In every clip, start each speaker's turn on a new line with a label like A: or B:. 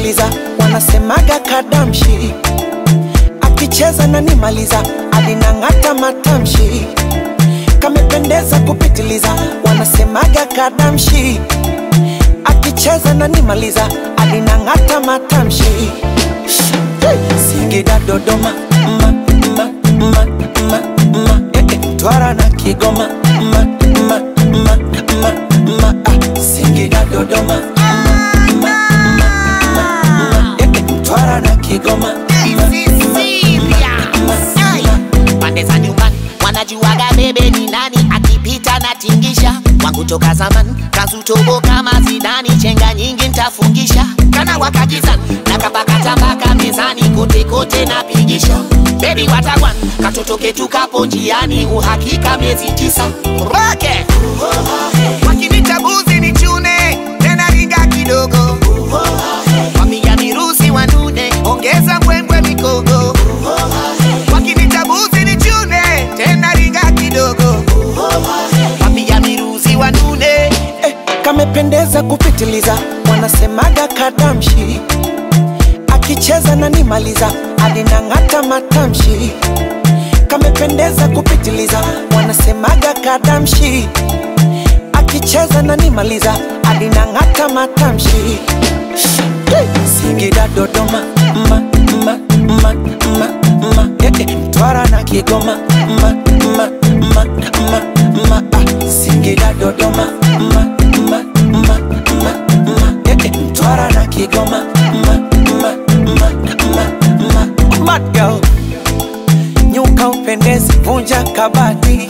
A: kupitiliza, wanasemaga kadamshi. Akicheza na nimaliza, alinang'ata matamshi. Kamependeza kupitiliza, wanasemaga kadamshi. Akicheza na nimaliza, alinang'ata matamshi. Singida Dodoma, Twara na Kigoma, Singida Dodoma, Twara na Kigoma.
B: Pande za nyumbani wanajuaga bebe ni nani, akipita na tingisha. Wangu toka zaman kazutobo kama Zidani, chenga nyingi ntafungisha. Kana wakakizani na kapakata mpaka mezani, kote kote na pigisha. Baby watagwan katoto ketu kapo njiani, uhakika miezi 9 roke. Wakinita buzi ni chune, tena ringa kidogo. Wapiga mirusi wanune, ongeza mbwembwe mikogo. Wakinita buzi ni chune, tena ringa kidogo. Wapiga mirusi wanune.
A: Kamependeza kupitiliza, wanasemaga kadamshi. Akicheza na nimaliza, alinang'ata matamshi. Kamependeza kupitiliza, wanasemaga kadamshi. Akicheza na nimaliza, alinang'ata matamshi. Singida Dodoma, Twara na Kigoma, Singida Dodoma, Twara na Kigoma. Mad girl, nyuka upendezi, vunja kabati.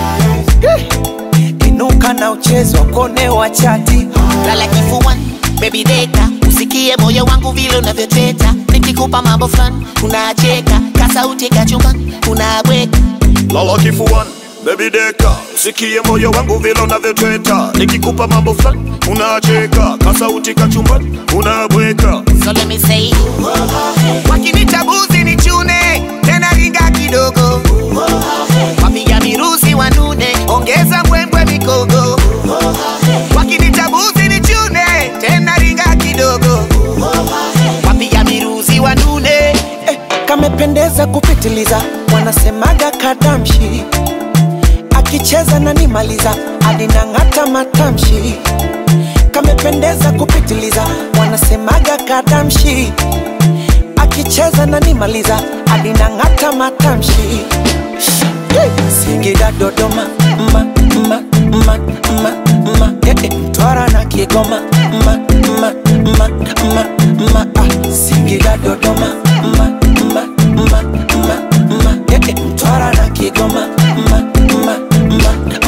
A: Inuka na uchezo, kone wa chati.
B: Lala kifuani, baby deka, usikie moyo wangu vile unavyoteta. Nikikupa mambo fulani, unacheka, kasauti kachumbani, unabweka.
C: Lala kifuani, baby deka, usikie moyo wangu vile unavyoteta. Nikikupa mambo fulani, unacheka, kasauti kachumbani, unabweka.
B: So let me say, wakinita buzi ni chune, tena ringa kidogo. Wapiga mirusi wanune, ongeza mbwembwe mikogo. Wakinita buzi ni chune, tena ringa kidogo. Wapiga mirusi wanune.
A: Kamependeza kupitiliza, wanasemaga kadamshi. Akicheza na nimaliza, alinang'ata matamshi. Kamependeza kupitiliza, wanasemaga kadamshi. Akicheza na nimaliza, alinang'ata matamshi. Singida Dodoma, Twara na Kigoma, Singida Dodoma, Twara na Kigoma,